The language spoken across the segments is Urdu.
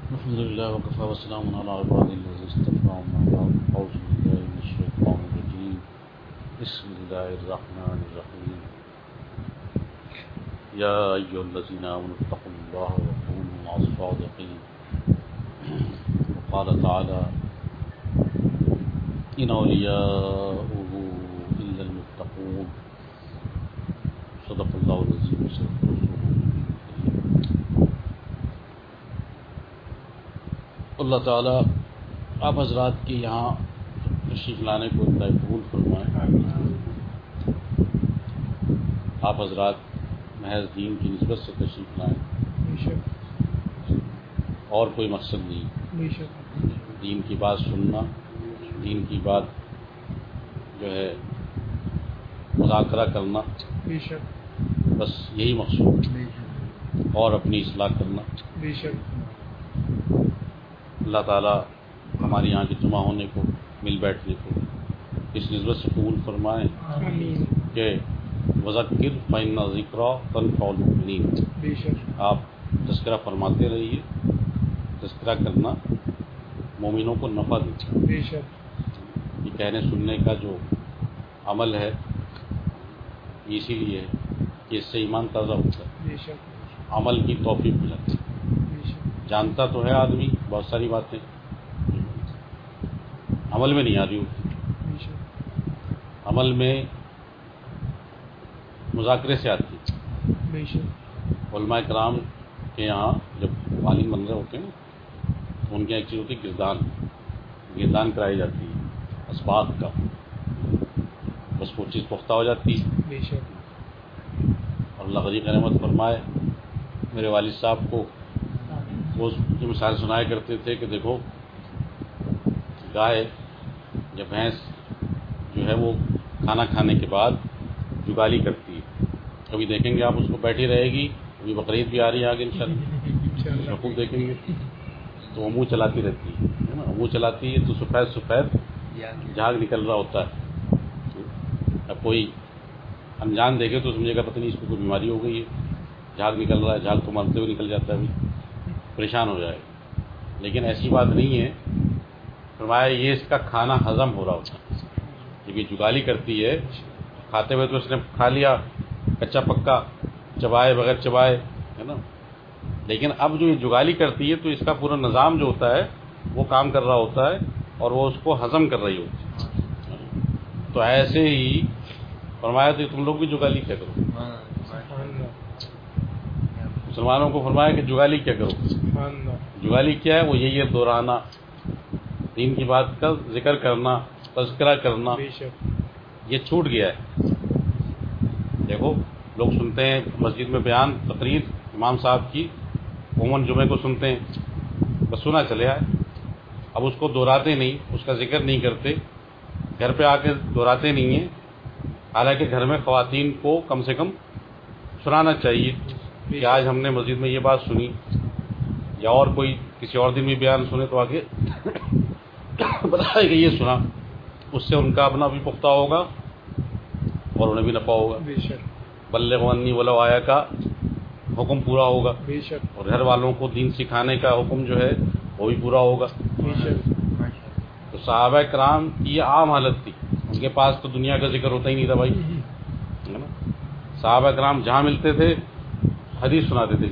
الحمد لله وكفى وسلام على عباده الذين اصطفى أما بعد أعوذ بالله من الشيطان الرجيم بسم الله الرحمن الرحيم يا أيها الذين آمنوا اتقوا الله وكونوا مع الصادقين وقال تعالى إن أولياؤه إلا المتقون صدق الله العظيم وصدق رسوله اللہ تعالیٰ آپ حضرات کے یہاں تشریف لانے کو اللہ قبول فرمائے. آپ حضرات محض دین کی نسبت سے تشریف لائیں اور کوئی مقصد نہیں. دین کی بات سننا, دین کی بات جو ہے مذاکرہ کرنا, بس یہی مقصود, اور اپنی اصلاح کرنا. اللہ تعالیٰ ہمارے یہاں کے جمع ہونے کو, مل بیٹھنے کو اس نسبت سے قبول فرمائیں کہ وذکر فإن الذکریٰ تنفع المؤمنین. آپ تذکرہ فرماتے رہیے, تذکرہ کرنا مومنوں کو نفع دیتا ہے. یہ کہنے سننے کا جو عمل ہے یہ اسی لیے ہے کہ اس سے ایمان تازہ ہوتا ہے, عمل کی توفیق ملتی ہے. جانتا تو ہے آدمی بہت ساری باتیں, عمل میں نہیں آ رہی ہوتی. عمل میں مذاکرے سے آتی ہے. علماء کرام کے یہاں جب عالم بن رہے ہوتے ہیں تو ان کے ایک چیز ہوتی ہے گردان کرائی جاتی ہے اسباق کا, بس وہ چیز پختہ ہو جاتی ہے. اور اللہ غریق رحمت فرمائے, میرے والد صاحب کو وہ جو مثال سنایا کرتے تھے کہ دیکھو گائے یا بھینس جو ہے وہ کھانا کھانے کے بعد جگالی کرتی ہے. کبھی دیکھیں گے آپ اس کو بیٹھی رہے گی, ابھی بقرعید بھی آ رہی ہے آگے انشاءاللہ, خوب دیکھیں گے تو وہ منہ چلاتی رہتی ہے نا. منہ چلاتی ہے تو سفید سفید جھاگ نکل رہا ہوتا ہے. اب کوئی انجان دیکھے تو سمجھے گا پتہ نہیں اس کو کوئی بیماری ہو گئی ہے, جھاگ نکل رہا ہے, جھاگ تو مرتے ہوئے نکل جاتا ہے, ابھی پریشان ہو جائے. لیکن ایسی بات نہیں ہے, فرمایا یہ اس کا کھانا ہضم ہو رہا ہوتا ہے. جب یہ جگالی کرتی ہے کھاتے ہوئے تو اس نے کھا لیا کچا پکا, چبائے بغیر چبائے, ہے نا. لیکن اب جو یہ جگالی کرتی ہے تو اس کا پورا نظام جو ہوتا ہے وہ کام کر رہا ہوتا ہے اور وہ اس کو ہضم کر رہی ہوتی ہے. تو ایسے ہی فرمایا تو تم لوگ بھی جگالی کیا کرو. مسلمانوں کو فرمایا کہ جگالی کیا کرو. جگالی کیا ہے, وہ یہی ہے دہرانا, دین کی بات کا ذکر کرنا, تذکرہ کرنا. یہ چھوٹ گیا ہے. دیکھو لوگ سنتے ہیں مسجد میں بیان تقریر امام صاحب کی, عموماً جمعے کو سنتے ہیں, بس سنا چلے آئے. اب اس کو دہراتے نہیں, اس کا ذکر نہیں کرتے, گھر پہ آ کے دہراتے نہیں ہیں. حالانکہ گھر میں خواتین کو کم سے کم سنانا چاہیے کہ آج ہم نے مسجد میں یہ بات سنی, یا اور کوئی کسی اور دن بھی بیان سنے تو آگے بتائے کہ یہ سنا. اس سے ان کا اپنا بھی پختہ ہوگا اور انہیں بھی نفع ہوگا. بلغوا انی ولو آیا کا حکم پورا ہوگا, اور گھر والوں کو دین سکھانے کا حکم جو ہے وہ بھی پورا ہوگا. تو صحابہ کرام کی یہ عام حالت تھی, ان کے پاس تو دنیا کا ذکر ہوتا ہی نہیں تھا بھائی, ہے نا. صحابہ کرام جہاں ملتے تھے حدیث سناتے تھے.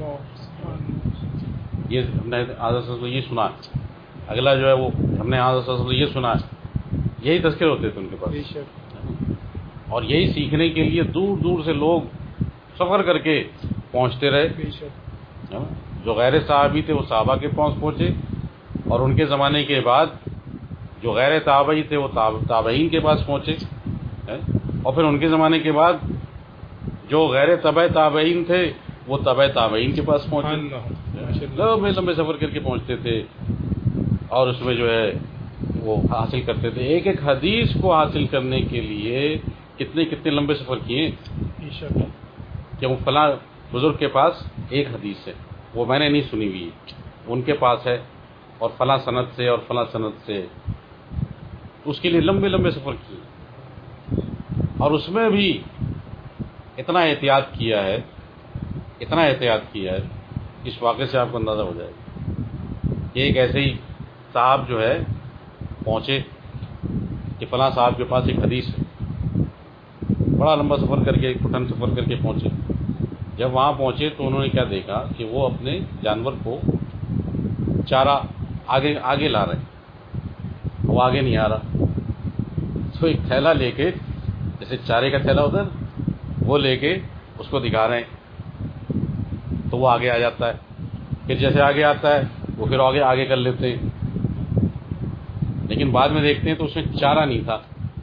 یہ ہم نے حضرت یہ سنا, اگلا جو ہے وہ ہم نے حضرت یہ سنا, یہی تذکر ہوتے تھے ان کے پاس. اور یہی سیکھنے کے لیے دور دور سے لوگ سفر کر کے پہنچتے رہے. جو غیر صحابی تھے وہ صحابہ کے پاس پہنچے, اور ان کے زمانے کے بعد جو غیر تابعی تھے وہ تابعین کے پاس پہنچے, اور پھر ان کے زمانے کے بعد جو غیر تبع تابعین تھے وہ تبع تابعین کے پاس پہنچے. لمبے لمبے سفر کر کے پہنچتے تھے, اور اس میں جو ہے وہ حاصل کرتے تھے. ایک ایک حدیث کو حاصل کرنے کے لیے کتنے کتنے لمبے سفر کیے کہ وہ فلاں بزرگ کے پاس ایک حدیث ہے, وہ میں نے نہیں سنی ہوئی, ان کے پاس ہے, اور فلاں سند سے اور فلاں سند سے, اس کے لیے لمبے لمبے سفر کیے. اور اس میں بھی اتنا احتیاط کیا ہے, اتنا احتیاط کیا ہے, اس واقعے سے آپ کو اندازہ ہو جائے گا. کہ ایک ایسے ہی صاحب جو ہے پہنچے کہ فلاں صاحب کے پاس ایک حدیث ہے، بڑا لمبا سفر کر کے، کٹھن سفر کر کے پہنچے. جب وہاں پہنچے تو انہوں نے کیا دیکھا کہ وہ اپنے جانور کو چارہ آگے لا رہے ہیں، وہ آگے نہیں آ رہا. تو ایک تھیلا لے کے، جیسے چارے کا تھیلا ہوتا ہے، وہ لے کے اس کو دکھا رہے ہیں تو وہ آگے آ جاتا ہے. پھر جیسے آگے آتا ہے وہ پھر آگے کر لیتے ہیں. لیکن بعد میں دیکھتے ہیں تو اس میں چارہ نہیں تھا.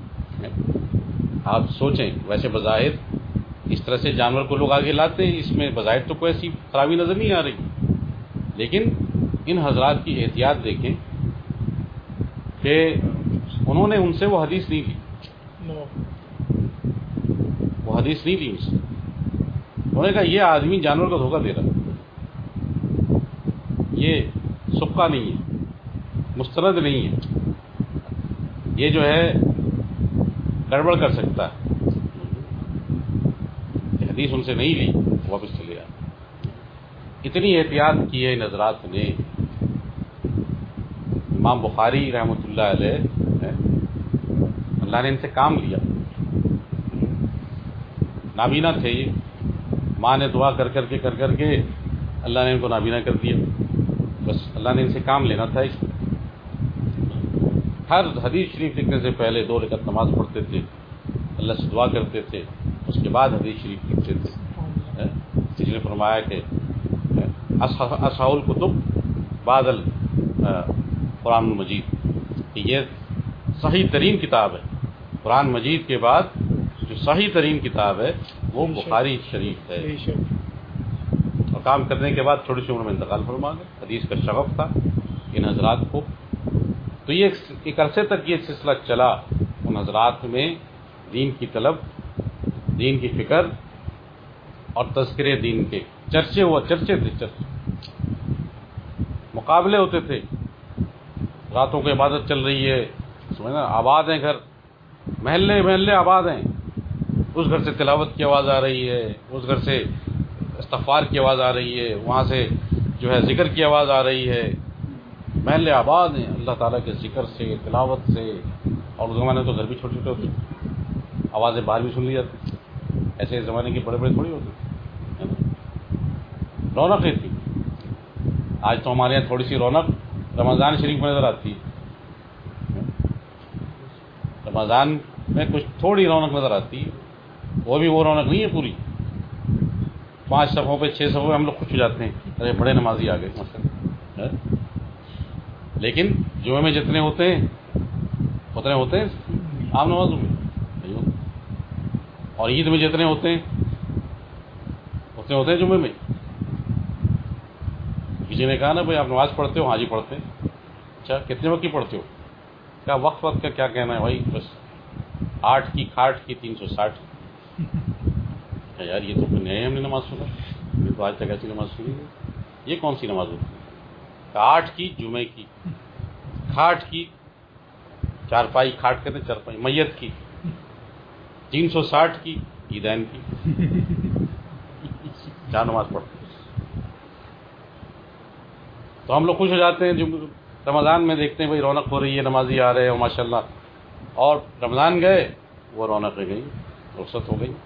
آپ سوچیں، ویسے بظاہر اس طرح سے جانور کو لوگ آگے لاتے ہیں، اس میں بظاہر تو کوئی ایسی خرابی نظر نہیں آ رہی، لیکن ان حضرات کی احتیاط دیکھیں کہ انہوں نے ان سے وہ حدیث نہیں لی، وہ حدیث نہیں لی ان سے. انہوں نے کہا یہ آدمی جانور کو دھوکہ دے رہا ہے، یہ سبقہ نہیں ہے، مستند نہیں ہے، یہ جو ہے گڑبڑ کر سکتا ہے. حدیث ان سے نہیں لی، واپس چلے آئے. اتنی احتیاط کی ہے ان حضرات نے. امام بخاری رحمۃ اللہ علیہ، اللہ نے ان سے کام لیا. نابینا تھے یہ، ماں نے دعا کر کے اللہ نے ان کو نابینا کر دیا. بس اللہ نے ان سے کام لینا تھا. ہر حدیث شریف لکھنے سے پہلے 2 رکعت نماز پڑھتے تھے، اللہ سے دعا کرتے تھے، اس کے بعد حدیث شریف لکھتے تھے. اس نے فرمایا کہ اصحاء الکتب بعد القرآن المجید، کہ یہ صحیح ترین کتاب ہے. قرآن مجید کے بعد جو صحیح ترین کتاب ہے وہ بخاری شریف ہے. اور کام کرنے کے بعد تھوڑی سی عمر میں انتقال فرما گئے. حدیث کا شغف تھا ان حضرات کو. تو یہ ایک عرصے تک یہ سلسلہ چلا ان حضرات میں، دین کی طلب، دین کی فکر اور تذکرے دین کے چرچے تھے. مقابلے ہوتے تھے، راتوں کو عبادت چل رہی ہے، سمجھنا آباد ہیں گھر، محلے آباد ہیں. اس گھر سے تلاوت کی آواز آ رہی ہے، اس گھر سے استغفار کی آواز آ رہی ہے، وہاں سے جو ہے ذکر کی آواز آ رہی ہے. محلے آباد ہیں اللہ تعالیٰ کے ذکر سے، تلاوت سے. اور اس زمانے تو گھر بھی چھوٹے ہوتے، آوازیں باہر بھی سن لی جاتی. ایسے زمانے کے بڑے تھوڑی ہوتے، رونقیں تھی. آج تو ہمارے یہاں تھوڑی سی رونق رمضان شریف میں نظر آتی ہے. رمضان میں کچھ تھوڑی رونق نظر آتی ہے، وہ بھی وہ رونق نہیں ہے پوری. 5 صفوں پہ 6 صفوں پہ ہم لوگ خوش ہو جاتے ہیں، ارے بڑے نمازی آ گئے مثلا. لیکن جمعے میں جتنے ہوتے ہیں اتنے ہوتے ہیں عام نمازوں میں نہیں ہوتے. اور عید میں جتنے ہوتے ہیں اتنے ہوتے ہیں جمعے میں. کسی نے کہا نا بھائی آپ نماز پڑھتے ہو؟ ہاں جی پڑھتے ہیں. اچھا کتنے وقت کی پڑھتے ہو؟ کیا وقت کا کیا کہنا ہے بھائی؟ بس 8 کی کھاٹ کی 360. یار یہ تو نئے ہم نے نماز سنا، یہ تو آج تک ایسی نماز سنی ہے. یہ کون سی نماز ہوتی ہے؟ 8 کی جمعے کی، کھاٹ کی، چارپائی، کھاٹ کہتے ہیں چارپائی، میت کی، 360 کی، عیدین کی. 4 نماز پڑھتے ہیں. تو ہم لوگ خوش ہو جاتے ہیں. جو رمضان میں دیکھتے ہیں بھائی رونق ہو رہی ہے، نمازی آ رہے ہیں ماشاء اللہ. اور رمضان گئے وہ رونقیں گئی، رخصت ہو گئی.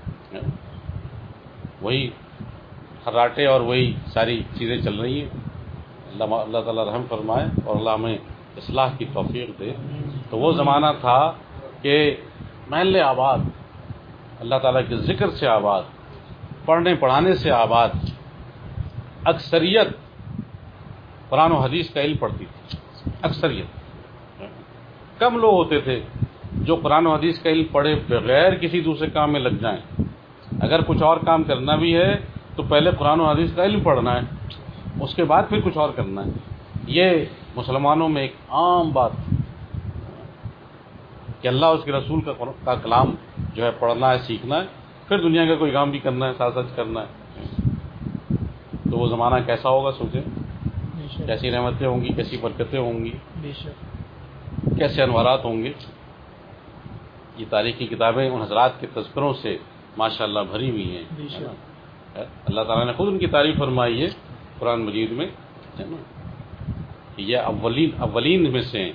وہی خراٹے اور وہی ساری چیزیں چل رہی ہیں. اللہ تعالیٰ رحم فرمائے اور اللہ ہمیں اصلاح کی توفیق دے. تو وہ زمانہ تھا کہ محلے آباد، اللہ تعالیٰ کے ذکر سے آباد، پڑھنے پڑھانے سے آباد. اکثریت قرآن و حدیث کا علم پڑھتی تھی، اکثریت. کم لوگ ہوتے تھے جو قرآن و حدیث کا علم پڑھے بغیر کسی دوسرے کام میں لگ جائیں. اگر کچھ اور کام کرنا بھی ہے تو پہلے قرآن و حدیث کا علم پڑھنا ہے، اس کے بعد پھر کچھ اور کرنا ہے. یہ مسلمانوں میں ایک عام بات کہ اللہ اس کے رسول کا کلام جو ہے پڑھنا ہے، سیکھنا ہے، پھر دنیا کا کوئی کام بھی کرنا ہے، ساتھ ساتھ کرنا ہے. تو وہ زمانہ کیسا ہوگا سوچیں، کیسی رحمتیں ہوں گی، کیسی برکتیں ہوں گی، کیسے انوارات ہوں گے. یہ تاریخی کتابیں ان حضرات کے تذکروں سے ماشاءاللہ بھری ہوئی ہیں. اللہ تعالیٰ نے خود ان کی تعریف فرمائی ہے قرآن مجید میں، ہے نا. یہ اولین میں سے ہیں.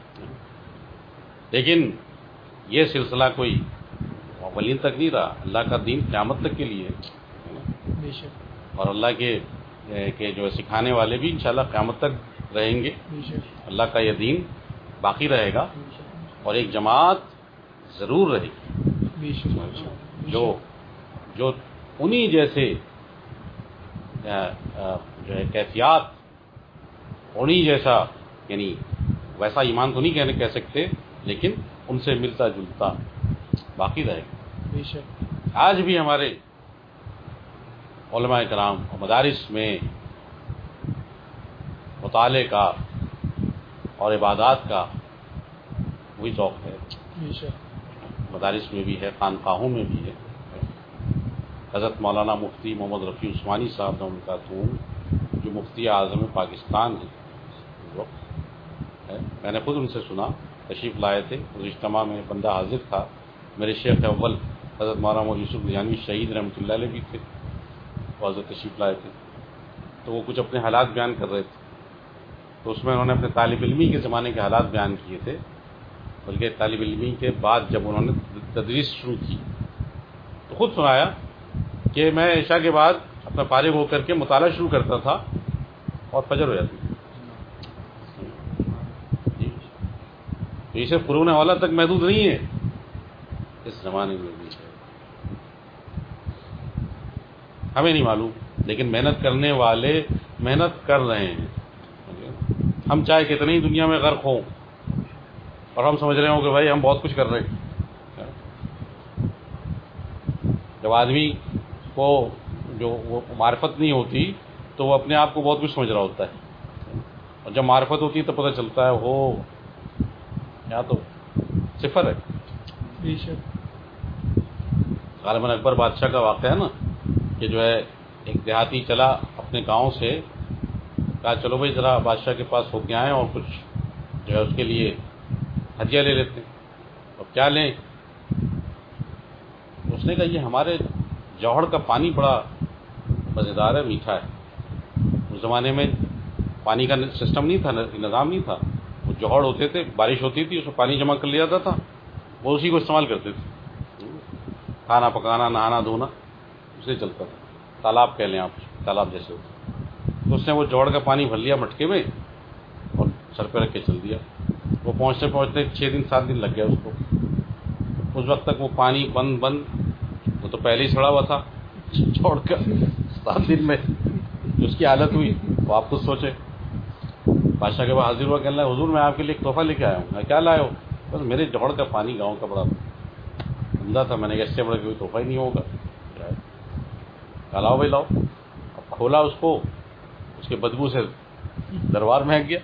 لیکن یہ سلسلہ کوئی اولین تک نہیں رہا. اللہ کا دین قیامت تک کے لیے ہے. اور اللہ کے جو سکھانے والے بھی انشاءاللہ قیامت تک رہیں گے. اللہ کا یہ دین باقی رہے گا اور ایک جماعت ضرور رہے گی جو انہی جیسے جو ہے کیفیات، انہی جیسا، یعنی ویسا ایمان تو نہیں کہہ سکتے، لیکن ان سے ملتا جلتا باقی رہے گا. آج بھی ہمارے علماء کرام اور مدارس میں مطالعے کا اور عبادات کا وہی ذوق ہے. مدارس میں بھی ہے، خانقاہوں میں بھی ہے. حضرت مولانا مفتی محمد رفیع عثمانی صاحب رحمۃ، جو مفتی اعظم پاکستان ہیں اس وقت، میں نے خود ان سے سنا، تشریف لائے تھے. اس اجتماع میں بندہ حاضر تھا. میرے شیخ اول حضرت مولانا یوسف دیانوی شہید رحمۃ اللہ علیہ بھی تھے، وہ حضرت تشریف لائے تھے. تو وہ کچھ اپنے حالات بیان کر رہے تھے. تو اس میں انہوں نے اپنے طالب علمی کے زمانے کے حالات بیان کیے تھے، بلکہ طالب علمی کے بعد جب انہوں نے تدریس شروع کی تو خود سنایا کہ میں عشاء کے بعد اپنا فارغ ہو کر کے مطالعہ شروع کرتا تھا اور فجر ہو جاتی تھی. تو یہ صرف قرون اولیٰ تک محدود نہیں ہے، اس زمانے میں بھی ہے. ہمیں نہیں معلوم، لیکن محنت کرنے والے محنت کر رہے ہیں. ہم چاہے کتنے ہی دنیا میں غرق ہوں اور ہم سمجھ رہے ہوں کہ بھائی ہم بہت کچھ کر رہے ہیں. جب آدمی کو جو وہ معرفت نہیں ہوتی تو وہ اپنے آپ کو بہت کچھ سمجھ رہا ہوتا ہے، اور جب معرفت ہوتی ہے تو پتہ چلتا ہے وہ یا تو صفر ہے. غالباً اکبر بادشاہ کا واقعہ ہے نا، کہ جو ہے ایک دیہاتی چلا اپنے گاؤں سے، کہا چلو بھائی ذرا بادشاہ کے پاس ہو کے آئیں اور کچھ جو ہے اس کے لیے ہدیہ لے لیتے. اور کیا لیں؟ اس نے کہا یہ ہمارے جوہر کا پانی بڑا مزیدار ہے، میٹھا ہے. اس زمانے میں پانی کا سسٹم نہیں تھا، نظام نہیں تھا. وہ جوہر ہوتے تھے، بارش ہوتی تھی، اس میں پانی جمع کر لیا جاتا تھا، وہ اسی کو استعمال کرتے تھے. کھانا پکانا، نہانا دھونا اسے چلتا تھا. تالاب کہہ لیں آپ، تالاب جیسے ہوتا. تو اس نے وہ جوہر کا پانی بھر لیا مٹکے میں اور سر پہ رکھ کے چل دیا. وہ پہنچتے پہنچتے 6 دن 7 دن لگ گیا اس کو. اس وقت تک وہ پانی بند وہ تو پہلے ہی سڑا ہوا تھا. چھوڑ کر 7 دن میں اس کی حالت ہوئی وہ آپ خود سوچے. بادشاہ کے بعد حاضر ہوا، کہنے لگا حضور میں آپ کے لیے ایک تحفہ لے کے آیا ہوں. میں کیا لائے ہو؟ بس میرے جوہر کا پانی گاؤں کا بڑا عمدہ تھا. میں نے کہا اس سے بڑا کوئی تحفہ ہی نہیں ہوگا. لاؤ بھائی لاؤ. اب کھولا اس کو، اس کے بدبو سے دربار مہک گیا.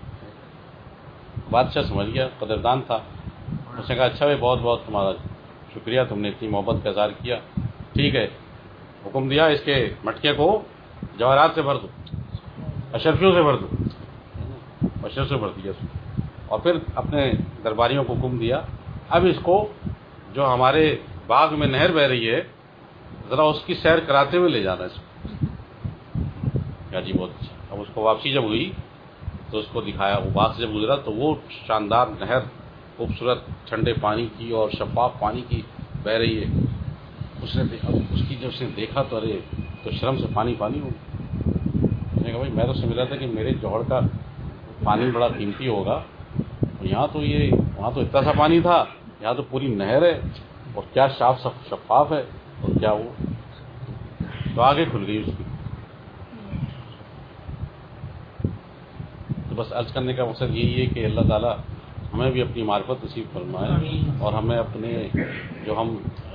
بادشاہ سمجھ گیا، قدردان تھا. اس نے کہا اچھا بھائی بہت بہت تمہارا شکریہ، تم نے اتنی محبت کا اظہار کیا. ٹھیک ہے، حکم دیا اس کے مٹکے کو جواہرات سے بھر دو، اشرفیوں سے بھر دو. اشرف سے بھر دیا. اور پھر اپنے درباریوں کو حکم دیا اب اس کو جو ہمارے باغ میں نہر بہ رہی ہے ذرا اس کی سیر کراتے ہوئے لے جانا. اس کو جی بہت اچھا. اب اس کو واپسی جب ہوئی تو اس کو دکھایا. وہ باغ سے جب گزرا تو وہ شاندار نہر، خوبصورت ٹھنڈے پانی کی اور شفاف پانی کی بہ رہی ہے. اس کی جب اس نے دیکھا تو ارے تو شرم سے پانی ہو گیا. اس نے کہا بھائی میں تو سمجھ رہا تھا کہ میرے جوہر کا پانی بڑا قیمتی ہوگا، اور یہاں تو وہاں تو اتنا سا پانی تھا، یہاں تو پوری نہر ہے اور کیا شفاف ہے. اور کیا وہ تو آگے کھل گئی اس کی. تو بس عرض کرنے کا مقصد یہی ہے کہ اللہ تعالیٰ ہمیں بھی اپنی معرفت نصیب فرمائے، اور ہمیں اپنے جو ہم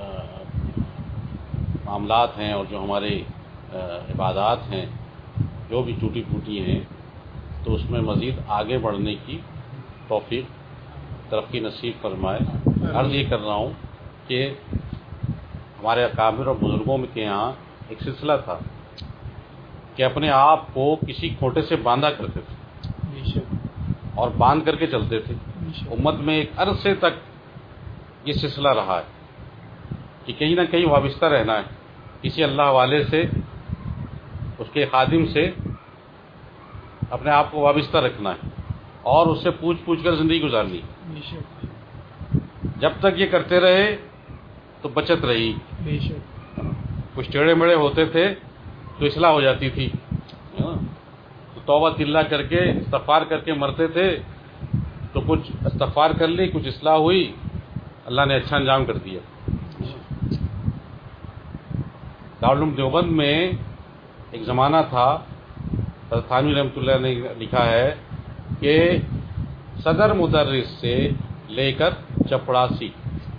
معاملات ہیں اور جو ہمارے عبادات ہیں جو بھی ٹوٹی پھوٹی ہیں تو اس میں مزید آگے بڑھنے کی توفیق ترقی نصیب فرمائے. عرض یہ کر رہا ہوں کہ ہمارے اکابر اور بزرگوں کے یہاں ایک سلسلہ تھا کہ اپنے آپ کو کسی کھوٹے سے باندھا کرتے تھے اور باندھ کر کے چلتے تھے. امت میں ایک عرصے تک یہ سلسلہ رہا ہے کہ کہیں نہ کہیں وابستہ رہنا ہے کسی اللہ والے سے، اس کے خادم سے، اپنے آپ کو وابستہ رکھنا ہے اور اس سے پوچھ کر زندگی گزارنی. جب تک یہ کرتے رہے تو بچت رہی. کچھ ٹیڑے میڑے ہوتے تھے تو اصلاح ہو جاتی تھی. تو توبہ تلہ کر کے استغفار کر کے مرتے تھے تو کچھ استغفار کر لی, کچھ اصلاح ہوئی, اللہ نے اچھا انجام کر دیا. دارالعلوم دیوبند میں ایک زمانہ تھا, حضرت تھانوی رحمۃ اللہ نے لکھا ہے کہ صدر مدرس سے لے کر چپڑاسی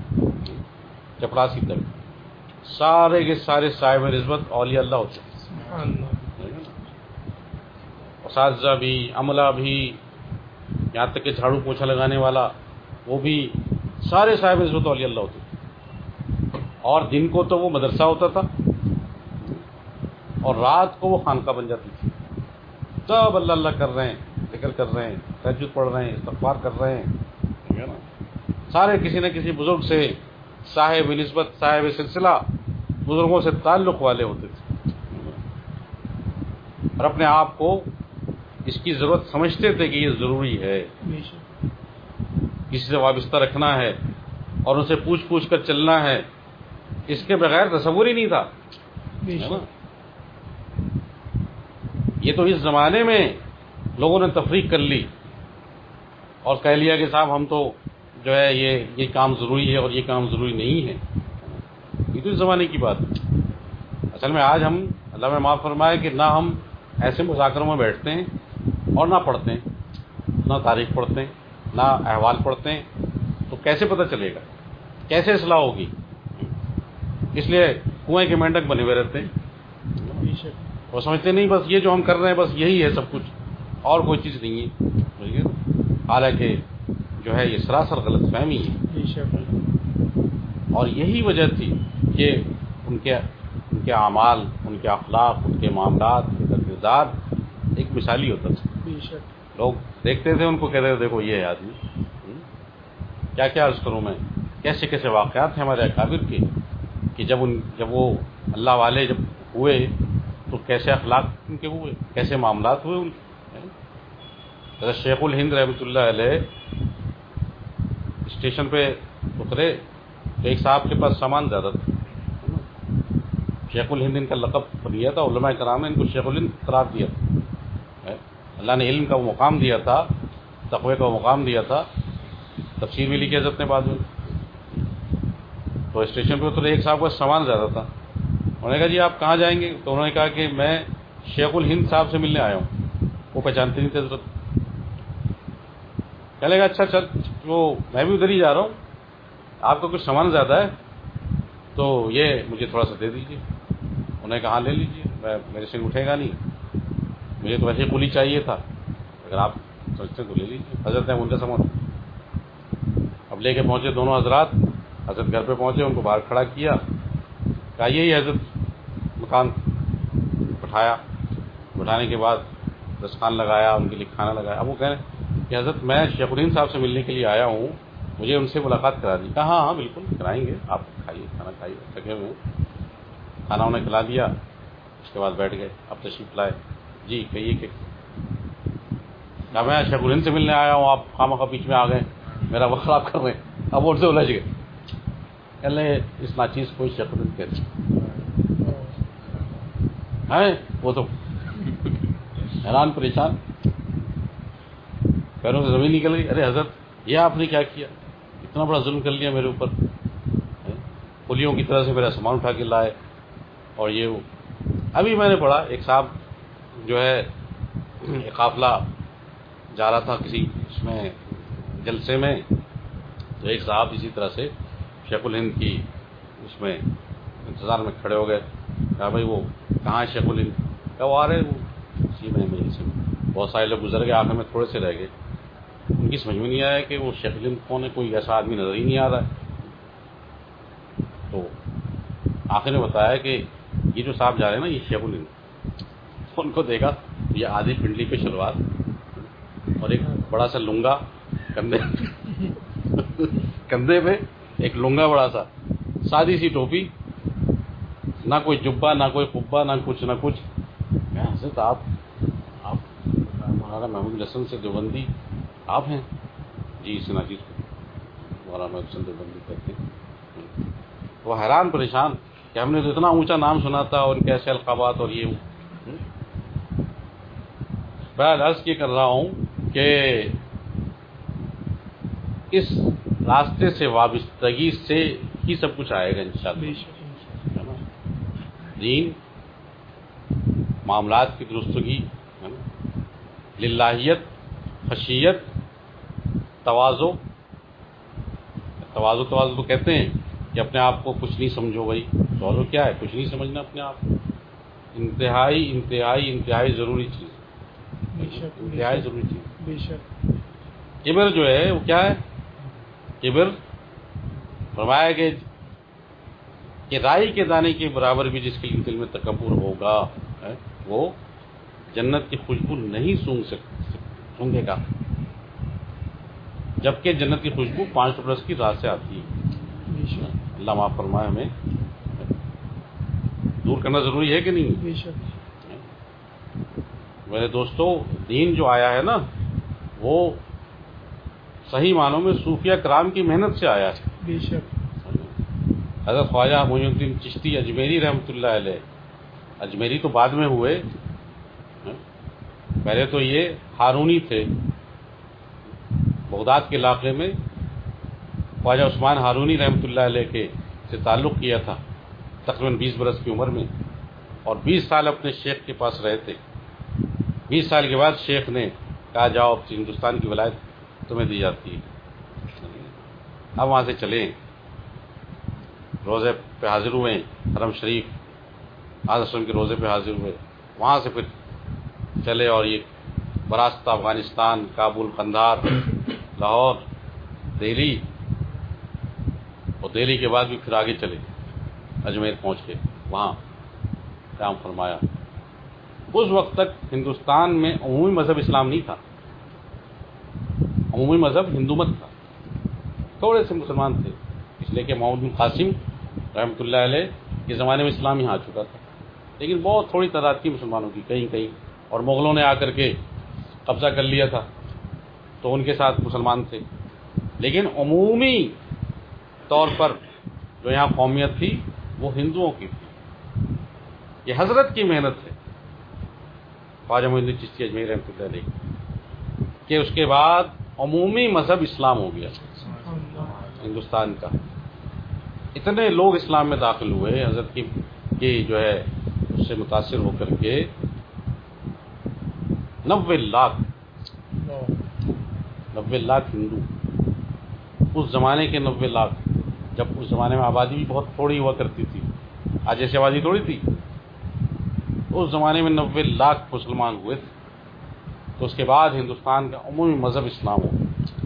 تک سارے کے سارے صاحب نسبت اولیاء اللہ ہوتے ہیں. اساتذہ بھی, عملہ بھی, یہاں تک کہ جھاڑو پوچھا لگانے والا وہ بھی, سارے صاحب نسبت اولیاء اللہ ہوتے ہیں. اور دن کو تو وہ مدرسہ ہوتا تھا اور رات کو وہ خانقاہ بن جاتی تھی. سب اللہ اللہ کر رہے ہیں, ذکر کر رہے ہیں, تہجد پڑھ رہے ہیں, استغفار کر رہے ہیں, سارے کسی نہ کسی بزرگ سے صاحب نسبت, صاحب سلسلہ, بزرگوں سے تعلق والے ہوتے تھے اور اپنے آپ کو اس کی ضرورت سمجھتے تھے کہ یہ ضروری ہے, کسی سے وابستہ رکھنا ہے اور اسے پوچھ کر چلنا ہے. اس کے بغیر تصور ہی نہیں تھا. یہ تو اس زمانے میں لوگوں نے تفریق کر لی اور کہہ لیا کہ صاحب ہم تو جو ہے یہ کام ضروری ہے اور یہ کام ضروری نہیں ہے. یہ تو اس زمانے کی بات ہے. اصل میں آج ہم, اللہ میں معاف فرمائے, کہ نہ ہم ایسے مذاکروں میں بیٹھتے ہیں اور نہ پڑھتے ہیں, نہ تاریخ پڑھتے ہیں, نہ احوال پڑھتے ہیں, تو کیسے پتہ چلے گا, کیسے اصلاح ہوگی. اس لیے کنویں کے مینڈک بنے ہوئے رہتے ہیں اور سمجھتے نہیں بس یہ جو ہم کر رہے ہیں بس یہی ہے سب کچھ, اور کوئی چیز نہیں ہے. حالانکہ جو ہے یہ سراسر غلط فہمی ہے. اور یہی وجہ تھی کہ ان کے اعمال, ان کے اخلاق, ان کے معاملات, ان کا کردار ایک مثالی ہوتا تھا. لوگ دیکھتے تھے, ان کو کہتے تھے دیکھو یہ ہے آدمی. کیا کیا عرض کروں میں, کیسے کیسے واقعات ہیں ہمارے اکابر کے کہ جب وہ اللہ والے جب ہوئے تو کیسے اخلاق ان کے ہوئے, کیسے معاملات ہوئے ان کے. حضرت شیخ الہند رحمۃ اللہ علیہ اسٹیشن پہ اترے تو ایک صاحب کے پاس سامان زیادہ تھا. شیخ الہند ان کا لقب دیا تھا, علماء کرام نے ان کو شیخ الہند قرار دیا تھا. اللہ نے علم کا وہ مقام دیا تھا, تقوی کا وہ مقام دیا تھا. تفسیر بھی لکھی حضرت نے بعد میں. تو اسٹیشن پہ اترے, ایک صاحب کا سامان زیادہ تھا. انہوں نے کہا جی آپ کہاں جائیں گے؟ تو انہوں نے کہا کہ میں شیخ الہند صاحب سے ملنے آیا ہوں. وہ پہچانتے نہیں تھے حضرت. کہنے لگا اچھا چل, وہ میں بھی ادھر ہی جا رہا ہوں, آپ کا کچھ سامان زیادہ ہے تو یہ مجھے تھوڑا سا دے دیجیے. انہوں نے کہا ہاں لے لیجیے, میرے سے اٹھے گا نہیں, مجھے تو ویسے قلی چاہیے تھا, اگر آپ سوچتے تو لے لیجیے. حضرت نے ان کا سامان اب لے کے پہنچے دونوں حضرات. حضرت گھر پہ پہنچے, ان کو باہر کھڑا کیا, کہا یہی حضرت مکان. بٹھایا, بٹھانے کے بعد دستخوان لگایا, ان کے لیے کھانا لگایا. اب وہ کہہ رہے ہیں کہ حضرت میں شیخ الہند صاحب سے ملنے کے لیے آیا ہوں, مجھے ان سے ملاقات کرا دی. کہا ہاں بالکل کرائیں گے, آپ کھائیے, کھانا کھائیے, تھکے ہوئے. کھانا انہیں کھلا دیا, اس کے بعد بیٹھ گئے. اب تشریف لائے, جی کہیے کہ کہا میں شیخ الہند سے ملنے آیا ہوں, آپ خواہ مخواہ بیچ میں آ گئے, میرا وقت خراب کر رہے ہیں. اب ان سے الجھ گئے, کہنے لگے اس ناچیز کو شیخ الہند کہتے ہیں. وہ تو حیران پریشان, پیروں سے زمین نکل گئی. ارے حضرت یہ آپ نے کیا کیا, اتنا بڑا ظلم کر لیا میرے اوپر, پولیوں کی طرح سے میرا سامان اٹھا کے لائے. اور یہ وہ ابھی میں نے پڑھا, ایک صاحب جو ہے ایک قافلہ جا رہا تھا کسی اس میں جلسے میں, تو ایک صاحب اسی طرح سے شیخ الہند کی اس میں انتظار میں کھڑے ہو گئے. کہا بھائی وہ کہاں ہے شیخ الہند؟ کہا وہ آ رہے وہ اسی میں مجلس میں. بہت سارے لوگ گزر گئے, آخر میں تھوڑے سے رہ گئے. ان کی سمجھ میں نہیں آیا کہ وہ شیخ الہند کون ہے, کوئی ایسا آدمی نظر ہی نہیں آ رہا ہے. تو آخر نے بتایا کہ یہ جو صاحب جا رہے ہیں نا یہ شیخ الہند. ان کو دیکھا, یہ آدھی پنڈلی پہ شلوار اور ایک بڑا سا لنگا کندھے پہ ایک لنگا بڑا سا, سادی سی ٹوپی, نہ کوئی جبہ, نہ کوئی قبہ, نہ کچھ. حضرت آپ مولانا محمود الحسن سے دیوبندی آپ ہیں؟ جی اس ناچیز کو مولانا محمود الحسن دیوبندی کہتے ہیں. وہ حیران پریشان کہ ہم نے تو اتنا اونچا نام سنا تھا اور ان کے ایسے القابات اور یہ. بہرحال عرض یہ کر رہا ہوں کہ اس راستے سے وابستگی سے ہی سب کچھ آئے گا انشاءاللہ. دین، معاملات کی درستگی، للہیت، خشیت، تواضع. تواضع تو کہتے ہیں کہ اپنے آپ کو کچھ نہیں سمجھو بھائی. تواضع کیا ہے؟ کچھ نہیں سمجھنا اپنے آپ کو. انتہائی انتہائی انتہائی ضروری چیز. انتہائی ضروری چیز. کبر جو ہے وہ کیا ہے؟ کبر فرمایا کہ رائی کے دانے کے برابر بھی جس کے دل میں تکبر ہوگا وہ جنت کی خوشبو نہیں سونگے گا، جبکہ جنت کی خوشبو 500 برس کی راہ سے آتی ہے. اللہ معاف فرمائے. ہمیں دور کرنا ضروری ہے کہ نہیں؟ میرے دوستو، دین جو آیا ہے نا وہ صحیح معنوں میں صوفیہ کرام کی محنت سے آیا ہے. حضرت خواجہ معین الدین چشتی اجمیری رحمۃ اللہ علیہ، اجمیری تو بعد میں ہوئے، پہلے تو یہ ہارونی تھے. بغداد کے علاقے میں خواجہ عثمان ہارونی رحمۃ اللہ علیہ کے سے تعلق کیا تھا تقریباً 20 برس کی عمر میں، اور 20 سال اپنے شیخ کے پاس رہے تھے. 20 سال کے بعد شیخ نے کہا جاؤ اب ہندوستان کی ولایت تمہیں دی جاتی ہے. اب وہاں سے چلیں، روزے پہ حاضر ہوئے، حرم شریف حضرت کے روزے پہ حاضر ہوئے. وہاں سے پھر چلے اور یہ براستہ افغانستان، کابل، قندھار، لاہور، دہلی، اور دہلی کے بعد بھی پھر آگے چلے اجمیر پہنچ کے وہاں قیام فرمایا. اس وقت تک ہندوستان میں عمومی مذہب اسلام نہیں تھا، عمومی مذہب ہندو مت تھا. تھوڑے سے مسلمان تھے، اس لیے کہ محمود بن قاسم رحمۃ اللہ علیہ کے زمانے میں اسلام یہاں آ چکا تھا، لیکن بہت تھوڑی تعداد کی مسلمانوں کی، کہیں، اور مغلوں نے آ کر کے قبضہ کر لیا تھا تو ان کے ساتھ مسلمان تھے. لیکن عمومی طور پر جو یہاں قومیت تھی وہ ہندوؤں کی تھی. یہ حضرت کی محنت ہے خواجہ معین الدین چشتی اجمیری رحمۃ اللہ علیہ کہ اس کے بعد عمومی مذہب اسلام ہو گیا ہندوستان کا. اتنے لوگ اسلام میں داخل ہوئے حضرت کی جو ہے اس سے متاثر ہو کر کے 90 لاکھ ہندو. اس زمانے کے 90 لاکھ، جب اس زمانے میں آبادی بھی بہت تھوڑی ہوا کرتی تھی، آج ایسی آبادی تھوڑی تھی. اس زمانے میں 90 لاکھ مسلمان ہوئے تھے. تو اس کے بعد ہندوستان کا عمومی مذہب اسلام ہو.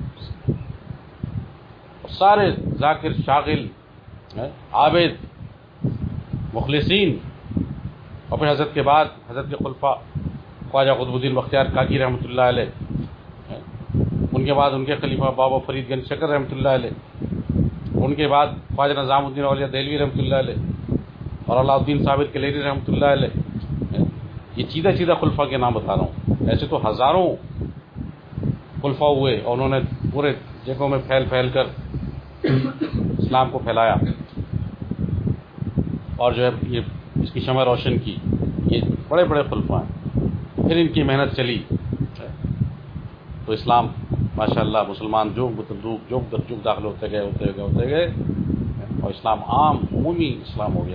سارے ذاکر، شاغل، عابد، مخلصین، اور پھر حضرت کے بعد حضرت کے خلفاء خواجہ قطب الدین بختیار کاکی رحمۃ اللہ علیہ، ان کے بعد ان کے خلیفہ بابا فرید گنج شکر رحمۃ اللہ علیہ، ان کے بعد خواجہ نظام الدین اولیاء دہلوی رحمۃ اللہ علیہ، اور علاء الدین صابر کلیری رحمۃ اللہ علیہ. یہ سیدھا خلفاء کے نام بتا رہا ہوں. ایسے تو ہزاروں خلفاء ہوئے اور انہوں نے پورے جگہوں میں پھیل کر اسلام کو پھیلایا اور جو ہے یہ اس کی شمع روشن کی. یہ بڑے بڑے خلفاء ہیں. پھر ان کی محنت چلی تو اسلام ماشاءاللہ مسلمان جوگ داخل ہوتے گئے اور اسلام عام عمومی اسلام ہو گیا.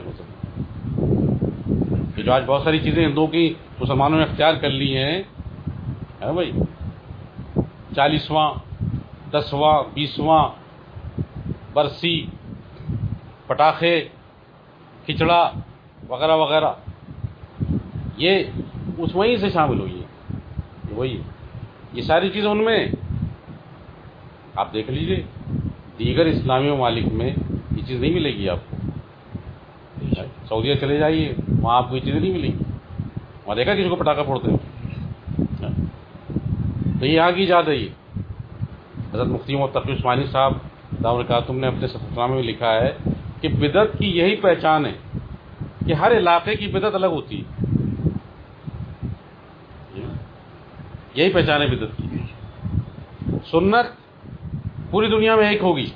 یہ جو آج بہت ساری چیزیں ہندوؤں کی مسلمانوں نے اختیار کر لی ہیں بھائی، 40واں 10واں 20واں برسی، پٹاخے، کھچڑا وغیرہ وغیرہ، یہ اس وہیں سے شامل ہوئی ہے. وہی یہ ساری چیزیں ان میں آپ دیکھ لیجئے. دیگر اسلامی ممالک میں یہ چیز نہیں ملے گی آپ کو. سعودیہ چلے جائیے، وہاں آپ کو یہ چیزیں نہیں ملیں گی. وہاں دیکھا کسی کو پٹاخہ پھوڑتے ہیں؟ تو یہ یہاں کی ایجاد ہے. یہ حضرت مفتی محمد تقی عثمانی صاحب دامن برکاتہم نے اپنے سفرنامے میں لکھا ہے کہ بدعت کی یہی پہچان ہے کہ ہر علاقے کی بدعت الگ ہوتی ہے. یہی پہچان ہے بدعت کی. سنت پوری دنیا میں ایک ہوگی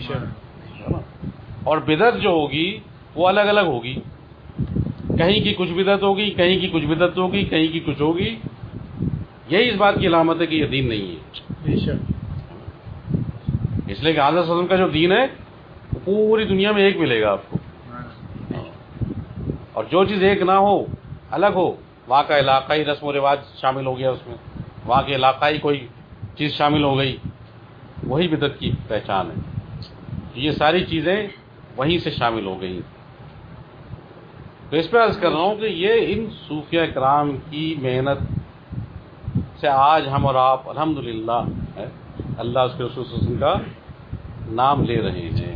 اور بدعت جو ہوگی وہ الگ الگ ہوگی. کہیں کی کچھ بدعت ہوگی, کہیں کی کچھ بدعت ہوگی, کہیں کی کچھ ہوگی. یہی اس بات کی علامت ہے کہ یہ دین نہیں ہے. اس لیے کہ حضرت صلی اللہ علیہ وسلم کا جو دین ہے وہ پوری دنیا میں ایک ملے گا آپ کو. اور جو چیز ایک نہ ہو, الگ ہو, وہاں کا علاقائی رسم و رواج شامل ہو گیا اس میں, وہاں کے علاقائی کوئی چیز شامل ہو گئی, وہی بدعت کی پہچان ہے. یہ ساری چیزیں وہیں سے شامل ہو گئی. تو اس پہ عرض کر رہا ہوں کہ یہ ان صوفیہ کرام کی محنت سے آج ہم اور آپ الحمدللہ اللہ اس کے رسول صلی اللہ علیہ وسلم کا نام لے رہے ہیں.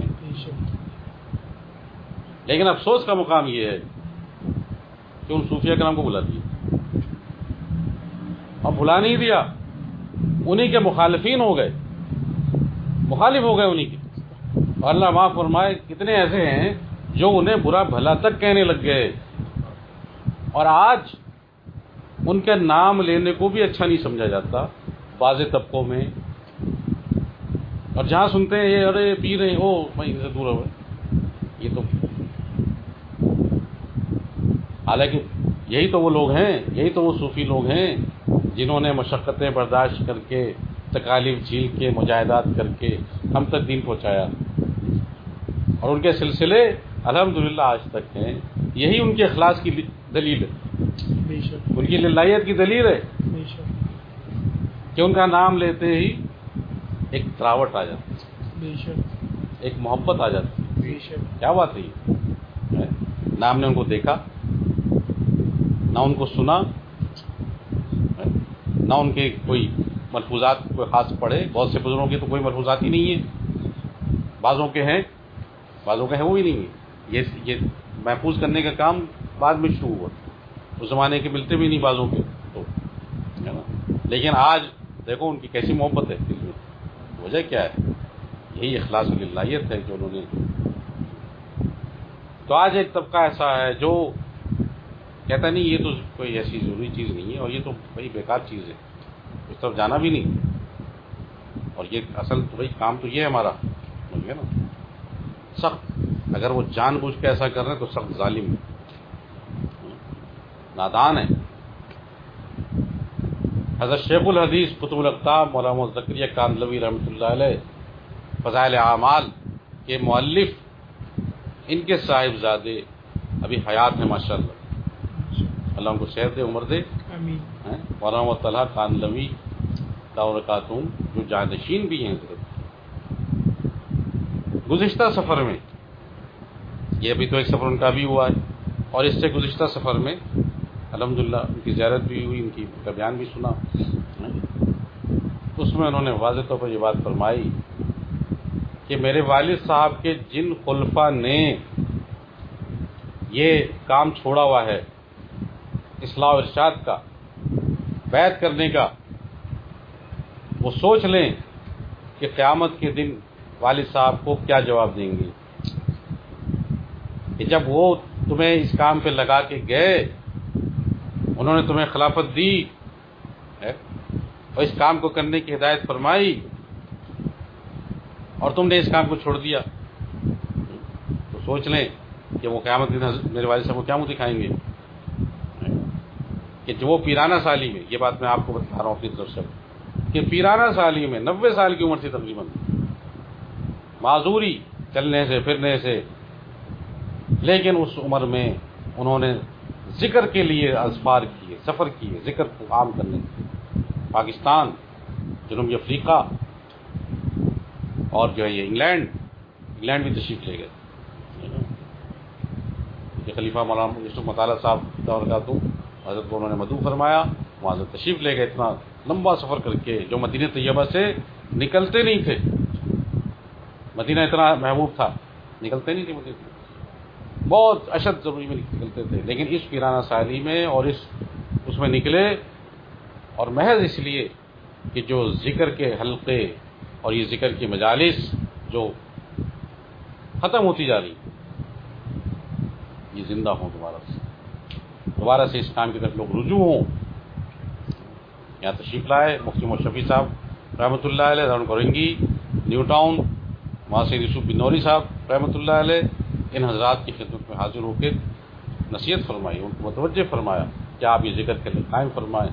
لیکن افسوس کا مقام یہ ہے کہ ان صوفیہ کرام کو بلا دیا, اور بھلا نہیں دیا, انہی کے مخالفین ہو گئے, مخالف ہو گئے انہی کے. اور اللہ معاف فرمائے کتنے ایسے ہیں جو انہیں برا بھلا تک کہنے لگ گئے, اور آج ان کے نام لینے کو بھی اچھا نہیں سمجھا جاتا بعض طبقوں میں. اور جہاں سنتے ہیں یہ ارے پی رہے ہو, میں ان سے دور ہو. یہ تو حالانکہ یہی تو وہ لوگ ہیں, یہی تو وہ صوفی لوگ ہیں جنہوں نے مشقتیں برداشت کر کے, تکالیف جھیل کے, مجاہدات کر کے ہم تک دین پہنچایا, اور ان کے سلسلے الحمدللہ آج تک ہیں. یہی ان کے اخلاص کی دلیل ہے, ان کی للہیت کی دلیل ہے کہ ان کا نام لیتے ہی ایک تراوٹ آ جاتی, ایک محبت آ جاتی. کیا بات ہے یہ, نہ ہم نے ان کو دیکھا, نہ ان کو سنا, نہ ان کے کوئی ملفوظات کوئی خاص پڑھے. بہت سے بزرگوں کے تو کوئی ملفوظات ہی نہیں ہیں, بعضوں کے ہیں, بعضوں کے ہیں وہ بھی نہیں ہے. یہ محفوظ کرنے کا کام بعد میں شروع ہوا, اس زمانے کے ملتے بھی نہیں بعضوں کے تو, ہے نا. لیکن آج دیکھو ان کی کیسی محبت ہے دل میں. وجہ کیا ہے؟ یہی اخلاص للہیت ہے جو انہوں نے. تو آج ایک طبقہ ایسا ہے جو کہتا نہیں یہ تو کوئی ایسی ضروری چیز نہیں ہے, اور یہ تو بڑی بیکار چیز ہے, اس طرف جانا بھی نہیں. اور یہ اصل تو بھائی کام تو یہ ہے ہمارا, سمجھ گئے نا. سخت اگر وہ جان بوجھ کے ایسا کر رہے ہیں تو سخت ظالم ہے, نادان ہے. حضرت شیخ الحدیث قطب الاقطاب مولانا زکریا کاندھلوی رحمۃ اللہ علیہ فضائل اعمال کے مؤلف, ان کے صاحبزادے ابھی حیات ہیں ماشاءاللہ, اللہ ان کو صحت دے, عمر دے. مولانا طلحہ کاندھلوی دورکاتون جو جانشین بھی ہیں. گزشتہ سفر میں, یہ ابھی تو ایک سفر ان کا بھی ہوا ہے, اور اس سے گزشتہ سفر میں الحمدللہ ان کی زیارت بھی ہوئی, ان کا بیان بھی سنا. اس میں انہوں نے واضح طور پر یہ بات فرمائی کہ میرے والد صاحب کے جن خلفاء نے یہ کام چھوڑا ہوا ہے اصلاح و ارشاد کا, بیعت کرنے کا, وہ سوچ لیں کہ قیامت کے دن والد صاحب کو کیا جواب دیں گے کہ جب وہ تمہیں اس کام پہ لگا کے گئے, انہوں نے تمہیں خلافت دی اور اس کام کو کرنے کی ہدایت فرمائی, اور تم نے اس کام کو چھوڑ دیا. تو سوچ لیں کہ وہ قیامت کے دن میرے والد صاحب کو کیا منہ دکھائیں گے کہ جو وہ پیرانہ سالی میں, یہ بات میں آپ کو بتا رہا ہوں اپنی طرف سے, کہ پیرانہ سالی میں 90 سال کی عمر تھی تقریباً, معذوری چلنے سے پھرنے سے, لیکن اس عمر میں انہوں نے ذکر کے لیے اسفار کیے, سفر کیے ذکر کو عام کرنے کے. پاکستان, جنوبی افریقہ, اور جو ہے یہ انگلینڈ بھی تشریف لے گئے. یہ خلیفہ مولانا یوسف مطالعہ صاحب دورکاتون حضرت کو انہوں نے مدعو فرمایا, وہاں سے تشریف لے گئے. اتنا لمبا سفر کر کے, جو مدینہ طیبہ سے نکلتے نہیں تھے, مدینہ اتنا محبوب تھا, نکلتے نہیں تھے مدینہ, بہت اشد ضروری میں نکلتے تھے, لیکن اس پیرانہ سالی میں اور اس میں نکلے, اور محض اس لیے کہ جو ذکر کے حلقے اور یہ ذکر کی مجالس جو ختم ہوتی جا رہی, یہ زندہ ہوں دوبارہ سے اس کام کی طرف لوگ رجوع ہوں. یہاں تشریف لائے مفتی مشفی صاحب رحمۃ اللہ علیہ راؤنڈ کرنگی نیو ٹاؤن، وہاں سے یوسف بن نوری صاحب رحمۃ اللہ علیہ، ان حضرات کی خدمت میں حاضر ہو کے نصیحت فرمائی، ان کو متوجہ فرمایا کہ آپ یہ ذکر کے لیے قائم فرمائیں۔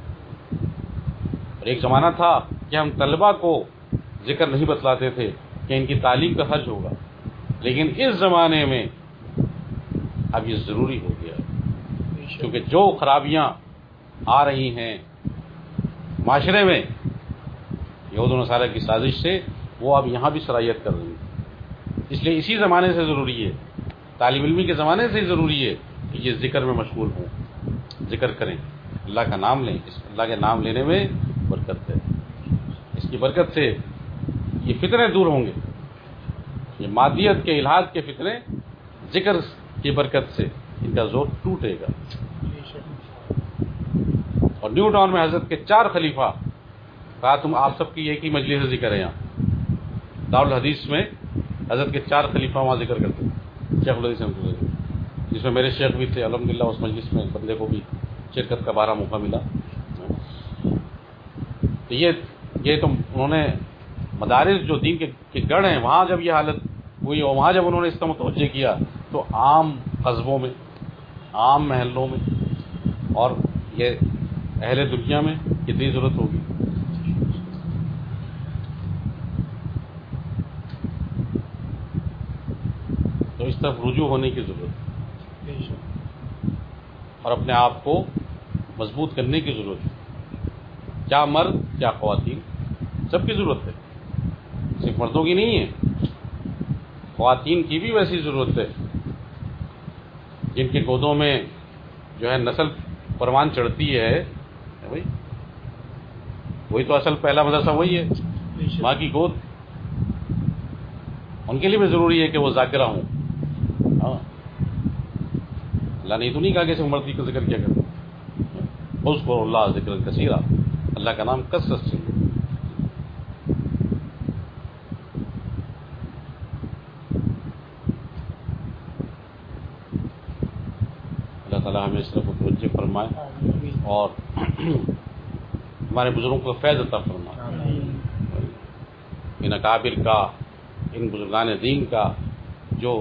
اور ایک زمانہ تھا کہ ہم طلباء کو ذکر نہیں بتلاتے تھے کہ ان کی تعلیم کا خرچ ہوگا، لیکن اس زمانے میں اب یہ ضروری ہو گیا ہے، کیونکہ جو خرابیاں آ رہی ہیں معاشرے میں یہود و نصارہ کی سازش سے، وہ اب یہاں بھی صلاحیت کر رہی ہے۔ اس لیے اسی زمانے سے ضروری ہے، طالب علمی کے زمانے سے ہی ضروری ہے کہ یہ ذکر میں مشغول ہوں، ذکر کریں، اللہ کا نام لیں، اس اللہ کے نام لینے میں برکت ہے، اس کی برکت سے یہ فتنے دور ہوں گے، یہ مادیت کے الحاد کے فتنے ذکر کی برکت سے ان کا زور ٹوٹے گا۔ اور نیو ٹاؤن میں حضرت کے 4 خلیفہ کہا تم آپ سب کی ایک ہی مجلس ذکر ہے، یہاں دارالحدیث میں حضرت کے 4 خلیفہ وہاں ذکر کرتے ہیں، شیخ الحدیث رحمۃ اللہ علیہ، جس میں میرے شیخ بھی تھے الحمدللہ، اس مجلس میں بندے کو بھی شرکت کا 12 موقع ملا۔ تو یہ تو انہوں نے مدارس جو دین کے گڑھ ہیں وہاں جب یہ حالت ہوئی اور وہاں جب انہوں نے اس کا متوجہ کیا تو عام قصبوں میں، عام محلوں میں اور یہ اہل دنیا میں کتنی ضرورت ہوگی۔ تو اس طرف رجوع ہونے کی ضرورت ہے اور اپنے آپ کو مضبوط کرنے کی ضرورت ہے، کیا مرد کیا خواتین سب کی ضرورت ہے، صرف مردوں کی نہیں ہے، خواتین کی بھی ویسی ضرورت ہے جن کے گودوں میں جو ہے نسل پروان چڑھتی ہے بھائی، وہی تو اصل پہلا مدرسہ وہی ہے، ماں کی گود، ان کے لیے بھی ضروری ہے کہ وہ ذاکرہ ہوں۔ ہاں اللہ نے تو نہیں کہا کہ صرف مردی کا ذکر کیا کرتے، اذکروا اللہ ذکرا کثیرا، اللہ کا نام کثرت سے۔ اللہ تعالیٰ ہمیں اس طرف متوجہ فرمائے اور ہمارے بزرگوں کو فیض عطا فرمائے، ان اکابر کا، ان بزرگان دین کا جو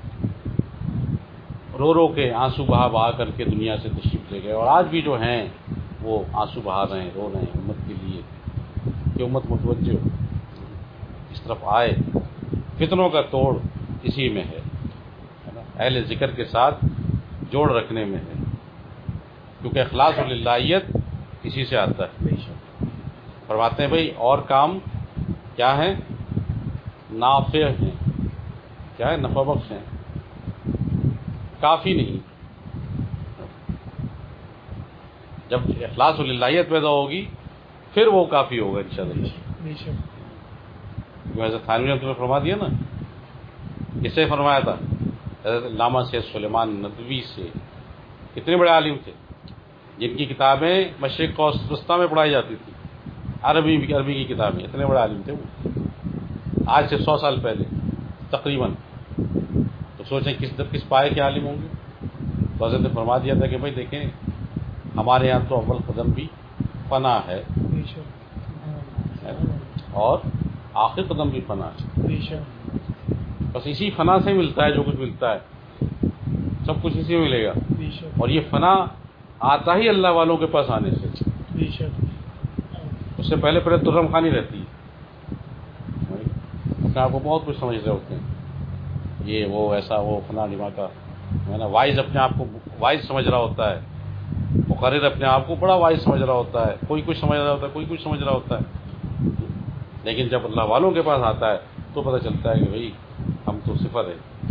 رو رو کے آنسو بہا بہا کر کے دنیا سے تشریف لے گئے، اور آج بھی جو ہیں وہ آنسو بہا رہے ہیں، رو رہے ہیں امت کے لیے کہ امت متوجہ ہو، اس طرف آئے۔ فتنوں کا توڑ اسی میں ہے نا، اہل ذکر کے ساتھ جوڑ رکھنے میں ہے، کیونکہ اخلاص و للہیت اسی سے آتا ہے۔ فرماتے ہیں بھائی اور کام کیا ہیں؟ نافع ہیں، کیا ہے؟ نفع بخش ہیں، کافی نہیں۔ جب اخلاص و للہیت پیدا ہوگی پھر وہ کافی ہوگا انشاءاللہ۔ حضرت تھانوی نے تمہیں فرما دیا نا، کسے فرمایا تھا؟ حضرت علامہ سید سلیمان ندوی سے، کتنے بڑے عالم تھے جن کی کتابیں مشرق اور وسطیٰ میں پڑھائی جاتی تھی، عربی کی کتابیں، اتنے بڑے عالم تھے وہ، آج سے 100 سال پہلے تقریباً۔ تو سوچیں کس پائے کے عالم ہوں گے۔ تو حضرت نے فرما دیا تھا کہ بھائی دیکھیں ہمارے یہاں تو اول قدم بھی فنا ہے اور آخر قدم بھی فنا ہے، بس اسی فنا سے ملتا ہے جو کچھ ملتا ہے، سب کچھ اسی میں ملے گا، اور یہ فنا آتا ہی اللہ والوں کے پاس آنے سے، اس سے پہلے ترم خانی رہتی ہے، اپنے آپ کو بہت کچھ سمجھ رہے ہوتے ہیں، یہ وہ ایسا وہ فنا ڈما کا ہے نا، وائز اپنے آپ کو وائز سمجھ رہا ہوتا ہے، مقرر اپنے آپ کو بڑا وائز سمجھ رہا ہوتا ہے، کوئی کچھ سمجھ رہا ہوتا ہے، کوئی کچھ سمجھ رہا ہوتا ہے، لیکن جب اللہ والوں کے پاس آتا ہے تو پتہ چلتا ہے کہ بھائی ہم تو صفر ہیں،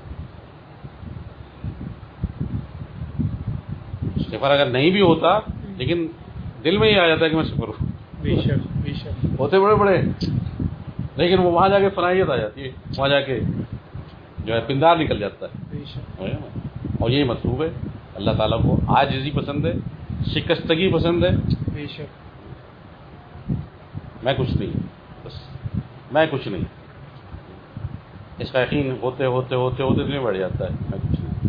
صفر اگر نہیں بھی ہوتا لیکن دل میں ہی آ جاتا ہے کہ میں صفر ہوں، بے شک ہوتے بڑے بڑے، لیکن وہ وہاں جا کے فنائیت آ جاتی ہے، وہاں جا کے جو ہے پندار نکل جاتا ہے، اور یہی مطلوب ہے۔ اللہ تعالیٰ کو عاجزی پسند ہے، شکستگی پسند ہے، بے شک میں کچھ نہیں، بس میں کچھ نہیں، اس کا یقین ہوتے ہوتے ہوتے ہوتے دل میں بڑھ جاتا ہے میں کچھ نہیں۔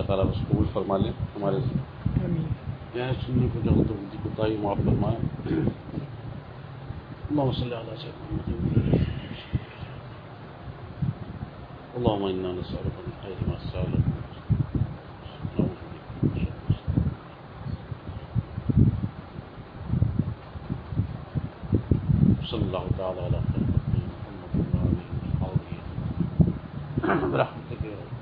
تعالیٰ اس قبول فرما لیں ہمارے یہاں سننے کو جاؤں تو ان کی کوتاہی معاف فرمائیں. اللهم صل على سيدنا محمد. اللهم انا نسألك من خير ما سألك صلى الله تعالى على خير محمد وعلى آله وصحبه برحمتك.